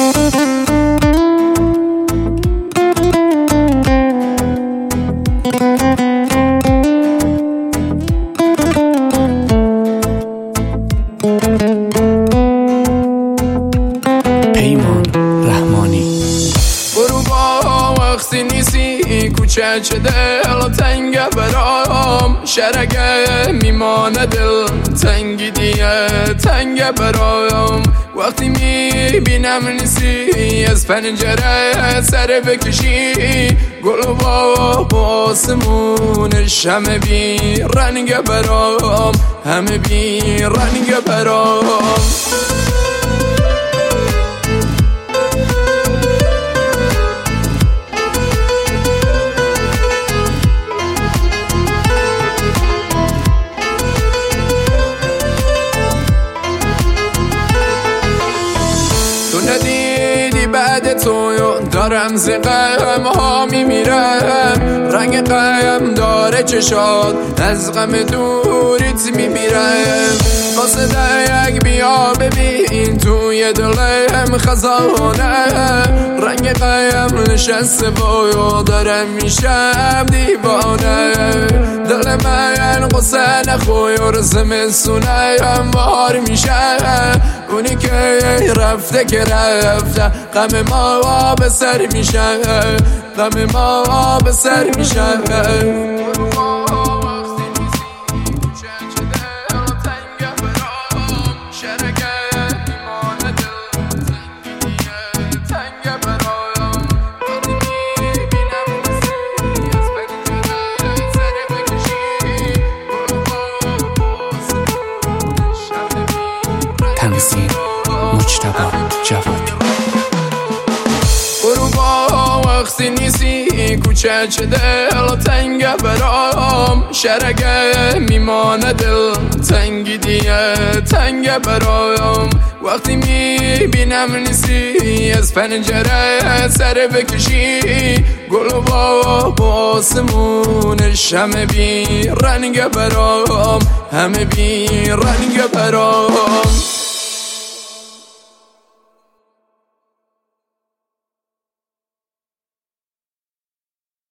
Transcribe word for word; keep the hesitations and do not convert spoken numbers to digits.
پیمان رحمانی. غروبا وقتی نیستی کوچه چه دل تنگه برام، شرگه میمانه دل تنگی دیگه تنگه برام. وقتی میبینم نیستی از پنجره سر بکشی، گل و باب آسمونش همه بی رنگ برام، همه بی رنگ برام. ندیدی بعد تو دارم ز غم ها میمیرم، رنگ غم داره چشات از غم دوریت میمیرم. قصد یک بیا ببین توی دلم خزانه، رنگ غم نشسته و دارم میشم دیوانه. دل من قصه نخور زمستونه بهار میشه، اونی که رفته که رفته غم ما به سر میشه، غم ما به سر میشه. تنظیم مجتبی جوادی. غروبا وقتی نیستی کوچه چه دل تنگه برام، شرگه میمانه دل تنگی دیگه تنگه برام. وقتی میبینم نیستی از پنجره سر بکشی، گل و باب آسمونش همه بی رنگ برام، همه بی رنگ برام.